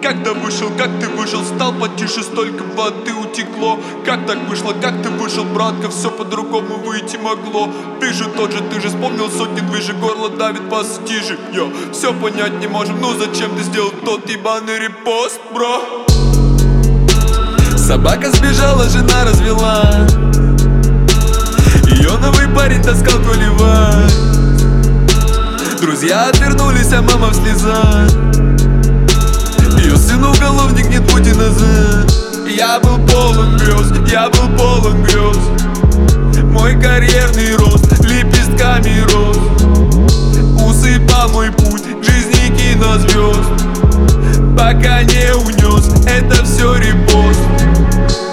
Когда вышел, как ты вышел, стал потише, столько воды утекло. Как так вышло, как ты вышел, братка, все по-другому выйти могло. Ты же тот же, ты же вспомнил сотни движи, горло давит, посади же. Йо, все понять не можем, ну зачем ты сделал тот ебаный репост, бро? Собака сбежала, жена развела, ее новый парень таскал поливать. Друзья отвернулись, а мама в слезах. Ее сын уголовник, нет пути назад. Я был полон грез, я был полон грез. Мой карьерный рост лепестками рос. Усыпал мой путь к жизни кинозвезд. Пока не унес, это все репост.